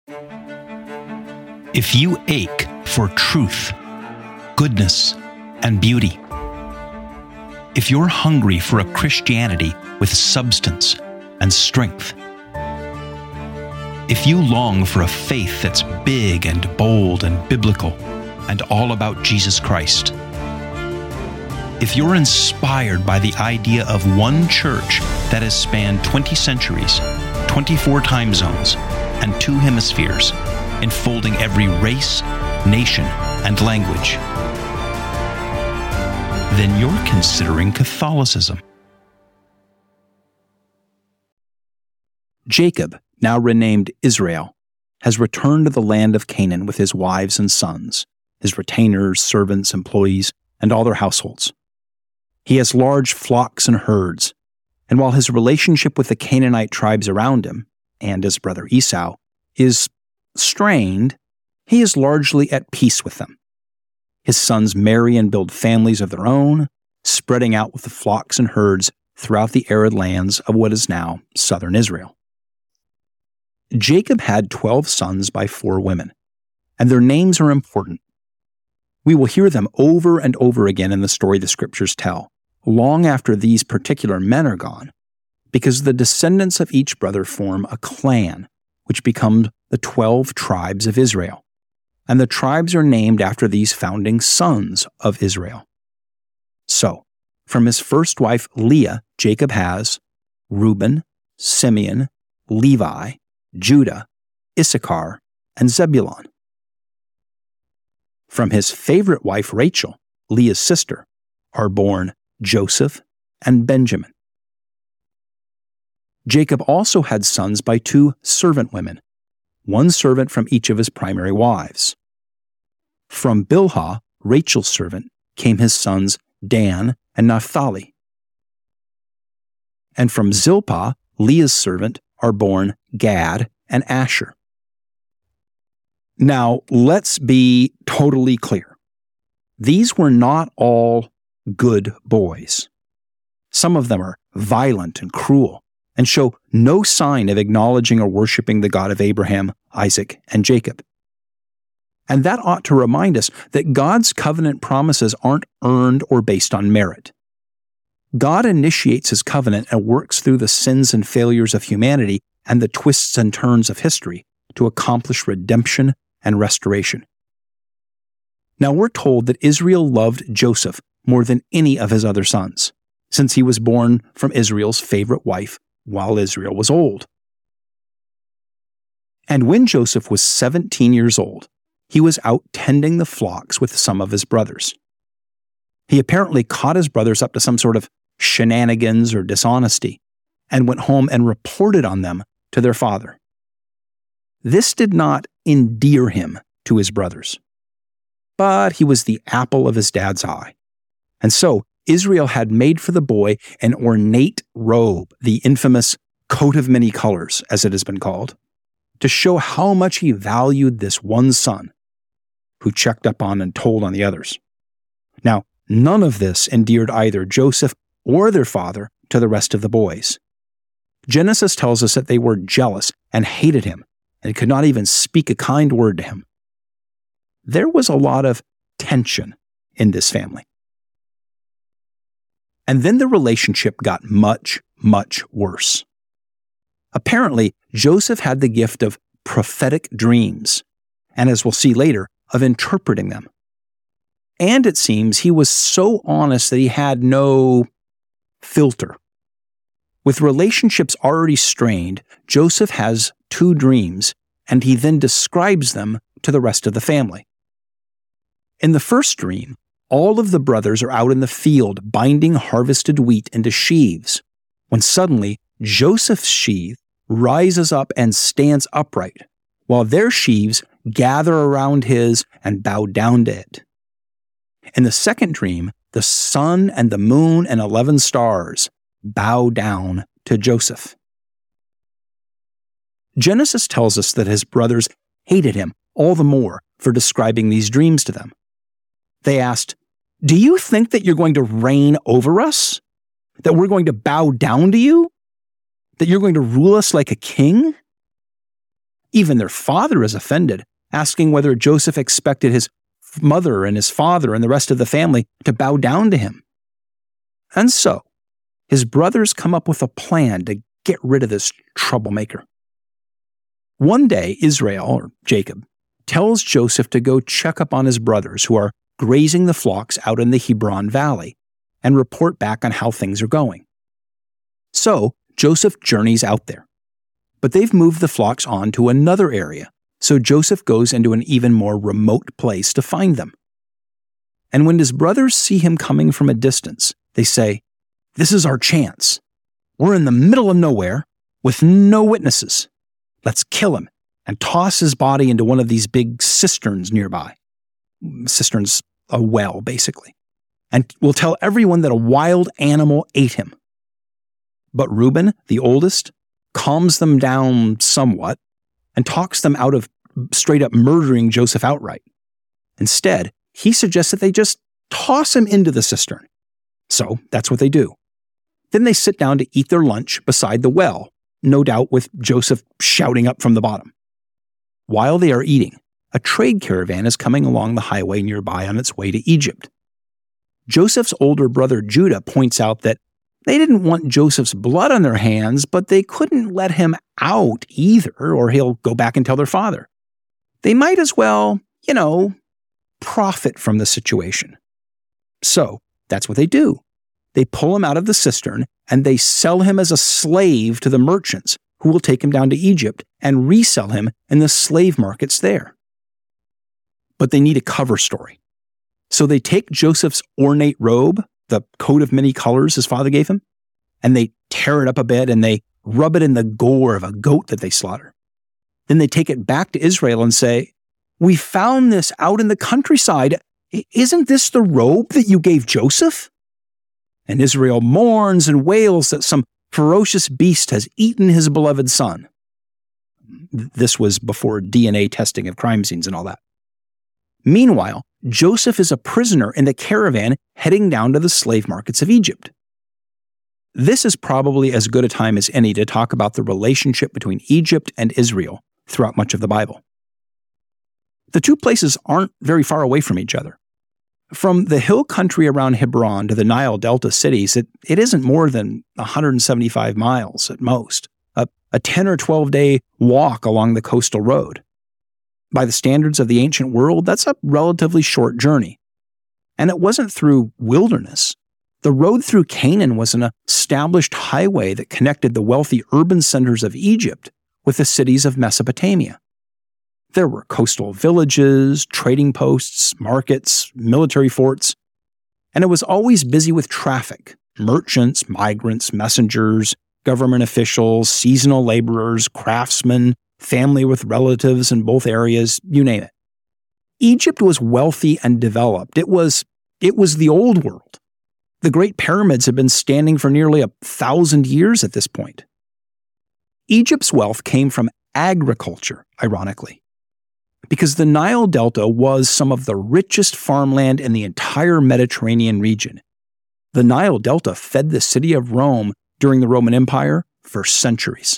If you ache for truth, goodness, and beauty, if you're hungry for a Christianity with substance and strength, if you long for a faith that's big and bold and biblical and all about Jesus Christ, if you're inspired by the idea of one church that has spanned 20 centuries, 24 time zones, and 2 hemispheres, enfolding every race, nation, and language, then you're considering Catholicism. Jacob, now renamed Israel, has returned to the land of Canaan with his wives and sons, his retainers, servants, employees, and all their households. He has large flocks and herds, and while his relationship with the Canaanite tribes around him, and his brother Esau, is strained, he is largely at peace with them. His sons marry and build families of their own, spreading out with the flocks and herds throughout the arid lands of what is now southern Israel. Jacob had 12 sons by 4 women, and their names are important. We will hear them over and over again in the story the scriptures tell, long after these particular men are gone, because the descendants of each brother form a clan, which becomes the 12 tribes of Israel. And the tribes are named after these founding sons of Israel. So, from his first wife Leah, Jacob has Reuben, Simeon, Levi, Judah, Issachar, and Zebulun. From his favorite wife Rachel, Leah's sister, are born Joseph and Benjamin. Jacob also had sons by 2 servant women, 1 servant from each of his primary wives. From Bilhah, Rachel's servant, came his sons Dan and Naphtali. And from Zilpah, Leah's servant, are born Gad and Asher. Now, let's be totally clear. These were not all good boys. Some of them are violent and cruel and show no sign of acknowledging or worshiping the God of Abraham, Isaac, and Jacob. And that ought to remind us that God's covenant promises aren't earned or based on merit. God initiates his covenant and works through the sins and failures of humanity and the twists and turns of history to accomplish redemption and restoration. Now we're told that Israel loved Joseph more than any of his other sons, since he was born from Israel's favorite wife while Israel was old. And when Joseph was 17 years old, he was out tending the flocks with some of his brothers. He apparently caught his brothers up to some sort of shenanigans or dishonesty and went home and reported on them to their father. This did not endear him to his brothers, but he was the apple of his dad's eye. And so Israel had made for the boy an ornate robe, the infamous coat of many colors, as it has been called, to show how much he valued this one son who checked up on and told on the others. Now, none of this endeared either Joseph or their father to the rest of the boys. Genesis tells us that they were jealous and hated him and could not even speak a kind word to him. There was a lot of tension in this family. And then the relationship got much, much worse. Apparently, Joseph had the gift of prophetic dreams, and as we'll see later, of interpreting them. And it seems he was so honest that he had no filter. With relationships already strained, Joseph has 2 dreams, and he then describes them to the rest of the family. In the first dream, all of the brothers are out in the field binding harvested wheat into sheaves, when suddenly Joseph's sheaf rises up and stands upright, while their sheaves gather around his and bow down to it. In the second dream, the sun and the moon and 11 stars bow down to Joseph. Genesis tells us that his brothers hated him all the more for describing these dreams to them. They asked, "Do you think that you're going to reign over us? That we're going to bow down to you? That you're going to rule us like a king?" Even their father is offended, asking whether Joseph expected his mother and his father and the rest of the family to bow down to him. And so, his brothers come up with a plan to get rid of this troublemaker. One day, Israel, or Jacob, tells Joseph to go check up on his brothers who are grazing the flocks out in the Hebron Valley and report back on how things are going. So, Joseph journeys out there. But they've moved the flocks on to another area, so Joseph goes into an even more remote place to find them. And when his brothers see him coming from a distance, they say, "This is our chance. We're in the middle of nowhere with no witnesses. Let's kill him and toss his body into one of these big cisterns nearby." Cisterns, a well, basically. "And we'll tell everyone that a wild animal ate him." But Reuben, the oldest, calms them down somewhat and talks them out of straight up murdering Joseph outright. Instead, he suggests that they just toss him into the cistern. So that's what they do. Then they sit down to eat their lunch beside the well, no doubt with Joseph shouting up from the bottom. While they are eating, a trade caravan is coming along the highway nearby on its way to Egypt. Joseph's older brother Judah points out that they didn't want Joseph's blood on their hands, but they couldn't let him out either, or he'll go back and tell their father. They might as well, profit from the situation. So that's what they do. They pull him out of the cistern and they sell him as a slave to the merchants who will take him down to Egypt and resell him in the slave markets there. But they need a cover story. So they take Joseph's ornate robe, the coat of many colors his father gave him, and they tear it up a bit and they rub it in the gore of a goat that they slaughter. Then they take it back to Israel and say, "We found this out in the countryside. Isn't this the robe that you gave Joseph?" And Israel mourns and wails that some ferocious beast has eaten his beloved son. This was before DNA testing of crime scenes and all that. Meanwhile, Joseph is a prisoner in the caravan heading down to the slave markets of Egypt. This is probably as good a time as any to talk about the relationship between Egypt and Israel throughout much of the Bible. The two places aren't very far away from each other. From the hill country around Hebron to the Nile Delta cities, it isn't more than 175 miles at most, a 10 or 12-day walk along the coastal road. By the standards of the ancient world, that's a relatively short journey. And it wasn't through wilderness. The road through Canaan was an established highway that connected the wealthy urban centers of Egypt with the cities of Mesopotamia. There were coastal villages, trading posts, markets, military forts, and it was always busy with traffic: merchants, migrants, messengers, government officials, seasonal laborers, craftsmen, family with relatives in both areas, you name it. Egypt was wealthy and developed. It was the old world. The Great Pyramids had been standing for nearly 1,000 years at this point. Egypt's wealth came from agriculture, ironically, because the Nile Delta was some of the richest farmland in the entire Mediterranean region. The Nile Delta fed the city of Rome during the Roman Empire for centuries.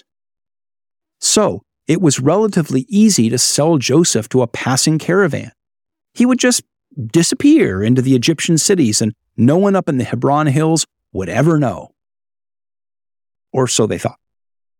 So, it was relatively easy to sell Joseph to a passing caravan. He would just disappear into the Egyptian cities and no one up in the Hebron Hills would ever know. Or so they thought.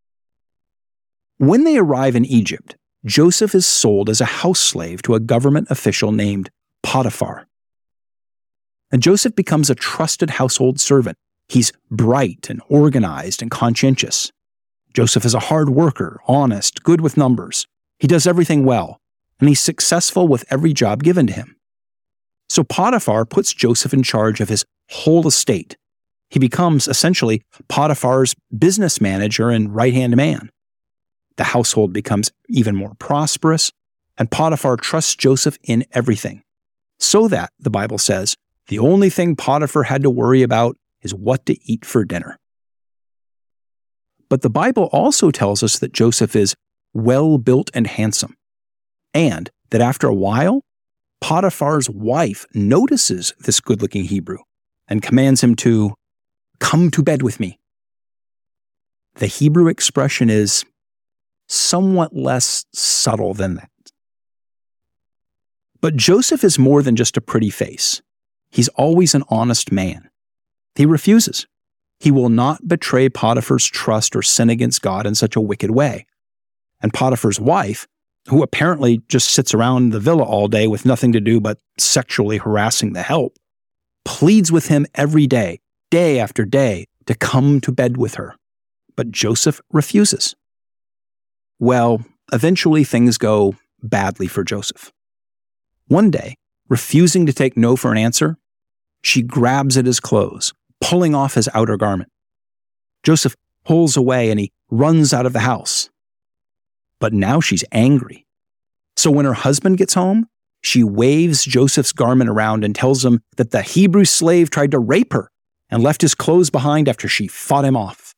When they arrive in Egypt, Joseph is sold as a house slave to a government official named Potiphar. And Joseph becomes a trusted household servant. He's bright and organized and conscientious. Joseph is a hard worker, honest, good with numbers. He does everything well, and he's successful with every job given to him. So Potiphar puts Joseph in charge of his whole estate. He becomes essentially Potiphar's business manager and right-hand man. The household becomes even more prosperous, and Potiphar trusts Joseph in everything. So that, the Bible says, the only thing Potiphar had to worry about is what to eat for dinner. But the Bible also tells us that Joseph is well-built and handsome, and that after a while, Potiphar's wife notices this good-looking Hebrew and commands him to come to bed with me. The Hebrew expression is somewhat less subtle than that. But Joseph is more than just a pretty face. He's always an honest man. He refuses. He will not betray Potiphar's trust or sin against God in such a wicked way. And Potiphar's wife, who apparently just sits around the villa all day with nothing to do but sexually harassing the help, pleads with him every day, day after day, to come to bed with her. But Joseph refuses. Well, eventually things go badly for Joseph. One day, refusing to take no for an answer, she grabs at his clothes, pulling off his outer garment. Joseph pulls away and he runs out of the house. But now she's angry. So when her husband gets home, she waves Joseph's garment around and tells him that the Hebrew slave tried to rape her and left his clothes behind after she fought him off.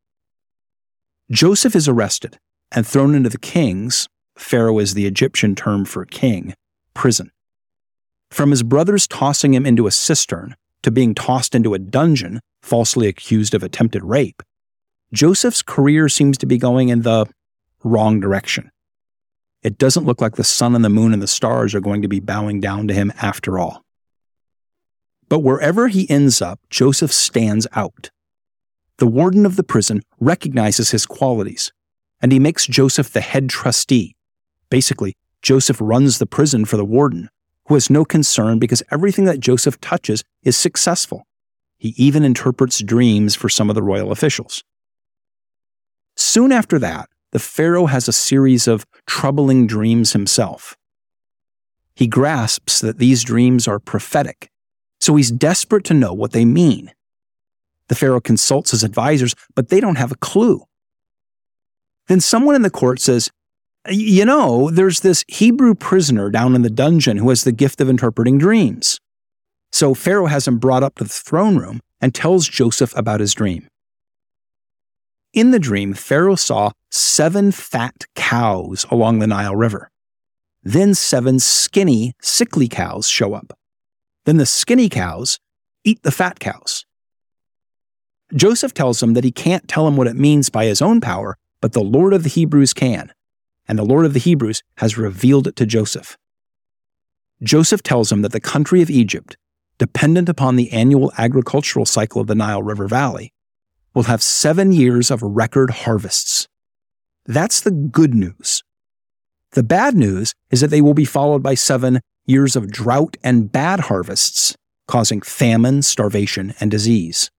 Joseph is arrested and thrown into the king's, Pharaoh is the Egyptian term for king, prison. From his brothers tossing him into a cistern to being tossed into a dungeon, falsely accused of attempted rape, Joseph's career seems to be going in the wrong direction. It doesn't look like the sun and the moon and the stars are going to be bowing down to him after all. But wherever he ends up, Joseph stands out. The warden of the prison recognizes his qualities, and he makes Joseph the head trustee. Basically, Joseph runs the prison for the warden, who has no concern because everything that Joseph touches is successful. He even interprets dreams for some of the royal officials. Soon after that, the Pharaoh has a series of troubling dreams himself. He grasps that these dreams are prophetic, so he's desperate to know what they mean. The Pharaoh consults his advisors, but they don't have a clue. Then someone in the court says, "You know, there's this Hebrew prisoner down in the dungeon who has the gift of interpreting dreams." So Pharaoh has him brought up to the throne room and tells Joseph about his dream. In the dream, Pharaoh saw 7 fat cows along the Nile River. Then 7 skinny, sickly cows show up. Then the skinny cows eat the fat cows. Joseph tells him that he can't tell him what it means by his own power, but the Lord of the Hebrews can, and the Lord of the Hebrews has revealed it to Joseph. Joseph tells him that the country of Egypt, dependent upon the annual agricultural cycle of the Nile River Valley, will have 7 years of record harvests. That's the good news. The bad news is that they will be followed by 7 years of drought and bad harvests, causing famine, starvation, and disease.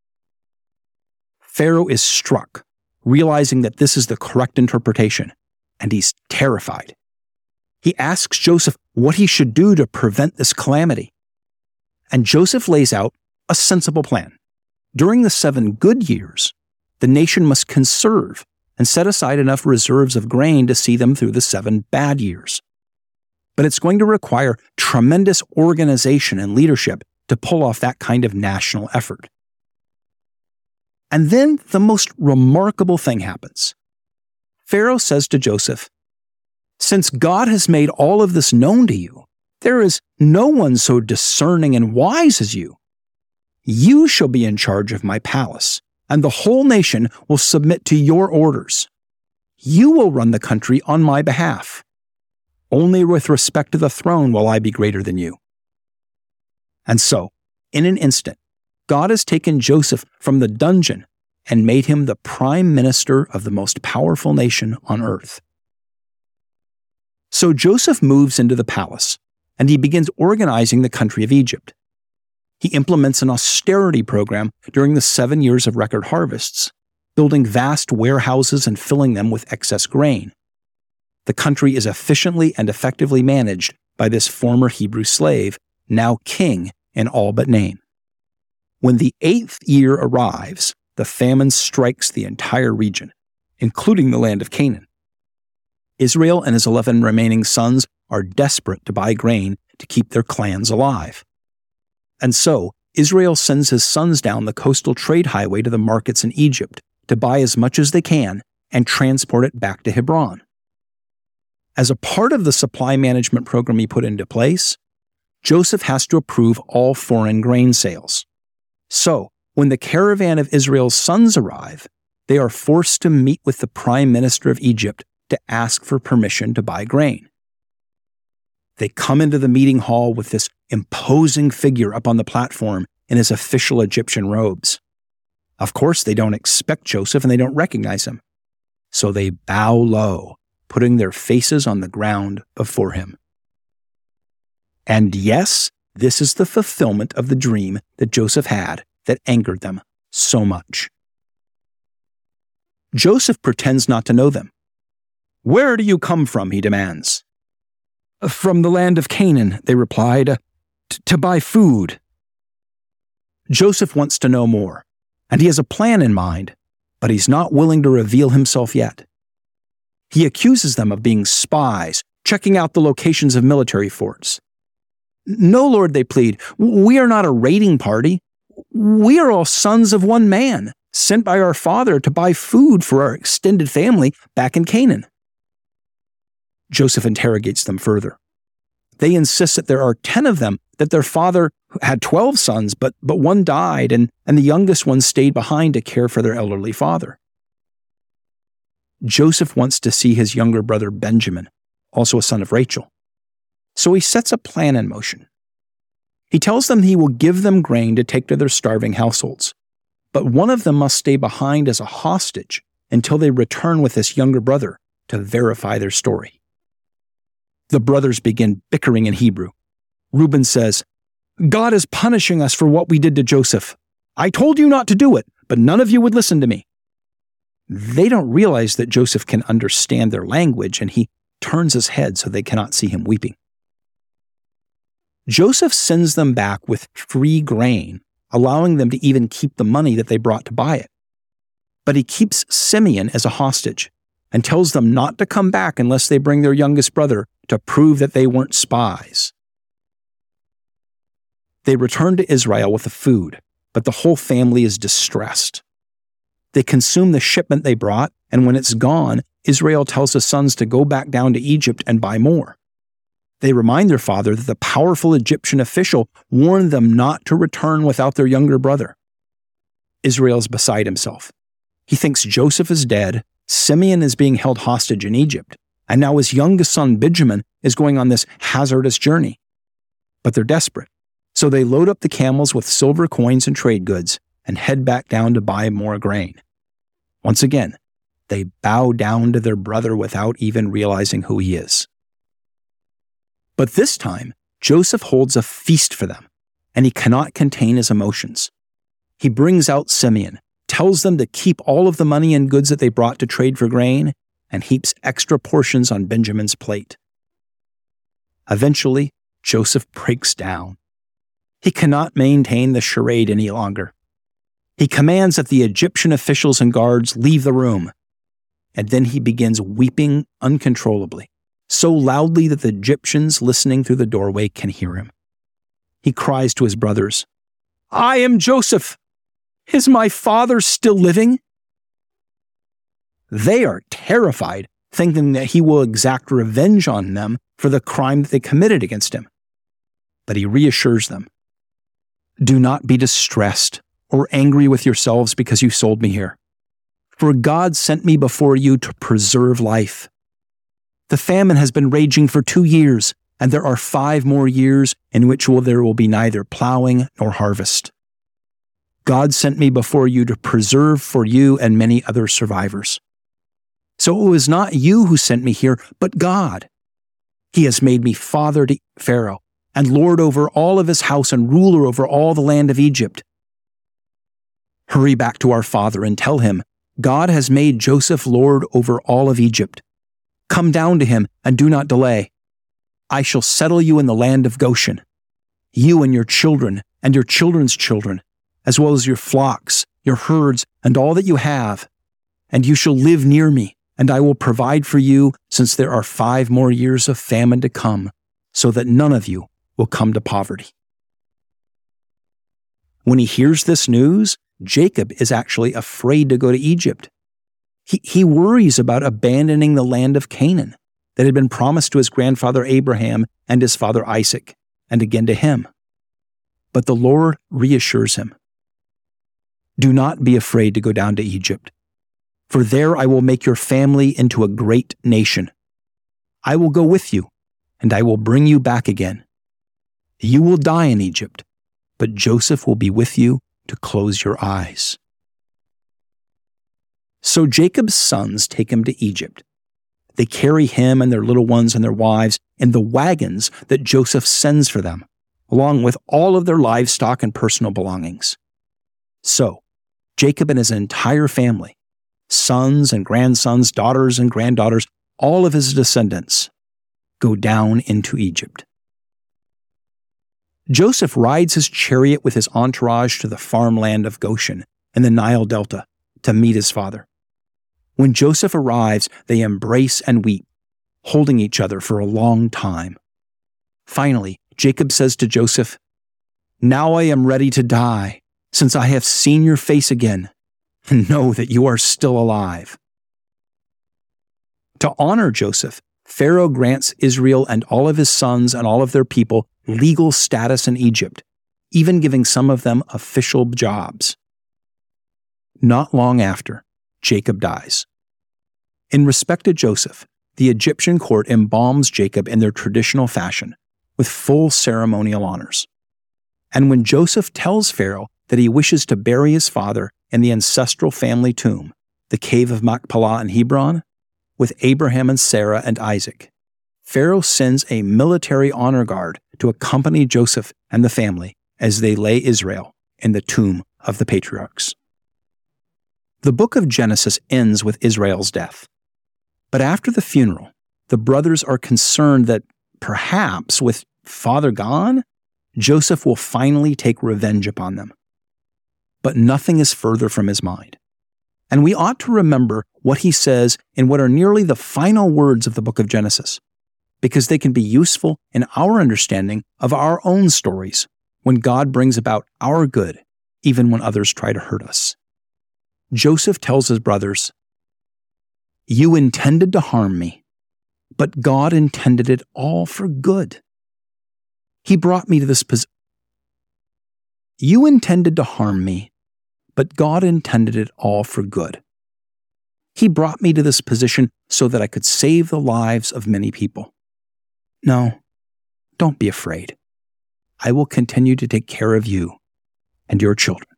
Pharaoh is struck, realizing that this is the correct interpretation, and he's terrified. He asks Joseph what he should do to prevent this calamity. And Joseph lays out a sensible plan. During the 7 good years, the nation must conserve and set aside enough reserves of grain to see them through the 7 bad years. But it's going to require tremendous organization and leadership to pull off that kind of national effort. And then the most remarkable thing happens. Pharaoh says to Joseph, "Since God has made all of this known to you, there is no one so discerning and wise as you. You shall be in charge of my palace, and the whole nation will submit to your orders. You will run the country on my behalf. Only with respect to the throne will I be greater than you." And so, in an instant, God has taken Joseph from the dungeon and made him the prime minister of the most powerful nation on earth. So Joseph moves into the palace, and he begins organizing the country of Egypt. He implements an austerity program during the 7 years of record harvests, building vast warehouses and filling them with excess grain. The country is efficiently and effectively managed by this former Hebrew slave, now king in all but name. When the 8th year arrives, the famine strikes the entire region, including the land of Canaan. Israel and his 11 remaining sons are desperate to buy grain to keep their clans alive. And so, Israel sends his sons down the coastal trade highway to the markets in Egypt to buy as much as they can and transport it back to Hebron. As a part of the supply management program he put into place, Joseph has to approve all foreign grain sales. So, when the caravan of Israel's sons arrive, they are forced to meet with the prime minister of Egypt to ask for permission to buy grain. They come into the meeting hall with this imposing figure up on the platform in his official Egyptian robes. Of course, they don't expect Joseph and they don't recognize him. So they bow low, putting their faces on the ground before him. And yes, this is the fulfillment of the dream that Joseph had that angered them so much. Joseph pretends not to know them. "Where do you come from?" he demands. "From the land of Canaan," they replied, to buy food." Joseph wants to know more, and he has a plan in mind, but he's not willing to reveal himself yet. He accuses them of being spies, checking out the locations of military forts. "No, Lord," they plead, "we are not a raiding party. We are all sons of one man, sent by our father to buy food for our extended family back in Canaan." Joseph interrogates them further. They insist that there are 10 of them, that their father had 12 sons, but one died, and the youngest one stayed behind to care for their elderly father. Joseph wants to see his younger brother Benjamin, also a son of Rachel. So he sets a plan in motion. He tells them he will give them grain to take to their starving households, but one of them must stay behind as a hostage until they return with this younger brother to verify their story. The brothers begin bickering in Hebrew. Reuben says, "God is punishing us for what we did to Joseph. I told you not to do it, but none of you would listen to me." They don't realize that Joseph can understand their language, and he turns his head so they cannot see him weeping. Joseph sends them back with free grain, allowing them to even keep the money that they brought to buy it. But he keeps Simeon as a hostage and tells them not to come back unless they bring their youngest brother to prove that they weren't spies. They return to Israel with the food, but the whole family is distressed. They consume the shipment they brought, and when it's gone, Israel tells his sons to go back down to Egypt and buy more. They remind their father that the powerful Egyptian official warned them not to return without their younger brother. Israel's beside himself. He thinks Joseph is dead, Simeon is being held hostage in Egypt, and now his youngest son Benjamin is going on this hazardous journey. But they're desperate, so they load up the camels with silver coins and trade goods and head back down to buy more grain. Once again, they bow down to their brother without even realizing who he is. But this time, Joseph holds a feast for them, and he cannot contain his emotions. He brings out Simeon, tells them to keep all of the money and goods that they brought to trade for grain, and heaps extra portions on Benjamin's plate. Eventually, Joseph breaks down. He cannot maintain the charade any longer. He commands that the Egyptian officials and guards leave the room, and then he begins weeping uncontrollably, so loudly that the Egyptians listening through the doorway can hear him. He cries to his brothers, "I am Joseph! Is my father still living?" They are terrified, thinking that he will exact revenge on them for the crime that they committed against him. But he reassures them, "Do not be distressed or angry with yourselves because you sold me here. For God sent me before you to preserve life. The famine has been raging for 2 years, and there are 5 more years in which there will be neither plowing nor harvest. God sent me before you to preserve for you and many other survivors. So it was not you who sent me here, but God. He has made me father to Pharaoh, and lord over all of his house and ruler over all the land of Egypt. Hurry back to our father and tell him, God has made Joseph lord over all of Egypt. Come down to him and do not delay. I shall settle you in the land of Goshen, you and your children and your children's children, as well as your flocks, your herds, and all that you have. And you shall live near me, and I will provide for you, since there are 5 more years of famine to come, so that none of you will come to poverty." When he hears this news, Jacob is actually afraid to go to Egypt. He worries about abandoning the land of Canaan that had been promised to his grandfather Abraham and his father Isaac, and again to him. But the Lord reassures him. "Do not be afraid to go down to Egypt. for there I will make your family into a great nation. I will go with you, and I will bring you back again. You will die in Egypt, but Joseph will be with you to close your eyes." So Jacob's sons take him to Egypt. They carry him and their little ones and their wives in the wagons that Joseph sends for them, along with all of their livestock and personal belongings. So, Jacob and his entire family, sons and grandsons, daughters and granddaughters, all of his descendants, go down into Egypt. Joseph rides his chariot with his entourage to the farmland of Goshen in the Nile Delta to meet his father. When Joseph arrives, they embrace and weep, holding each other for a long time. Finally, Jacob says to Joseph, "Now I am ready to die, since I have seen your face again, and know that you are still alive." To honor Joseph, Pharaoh grants Israel and all of his sons and all of their people legal status in Egypt, even giving some of them official jobs. Not long after, Jacob dies. In respect to Joseph, the Egyptian court embalms Jacob in their traditional fashion, with full ceremonial honors. And when Joseph tells Pharaoh that he wishes to bury his father in the ancestral family tomb, the cave of Machpelah in Hebron, with Abraham and Sarah and Isaac, Pharaoh sends a military honor guard to accompany Joseph and the family as they lay Israel in the tomb of the patriarchs. The book of Genesis ends with Israel's death. But after the funeral, the brothers are concerned that perhaps, with father gone, Joseph will finally take revenge upon them. But nothing is further from his mind. And we ought to remember what he says in what are nearly the final words of the book of Genesis, because they can be useful in our understanding of our own stories when God brings about our good, even when others try to hurt us. Joseph tells his brothers, "You intended to harm me, but God intended it all for good. He brought me to this position. You intended to harm me, but God intended it all for good. He brought me to this position so that I could save the lives of many people. No, don't be afraid. I will continue to take care of you and your children."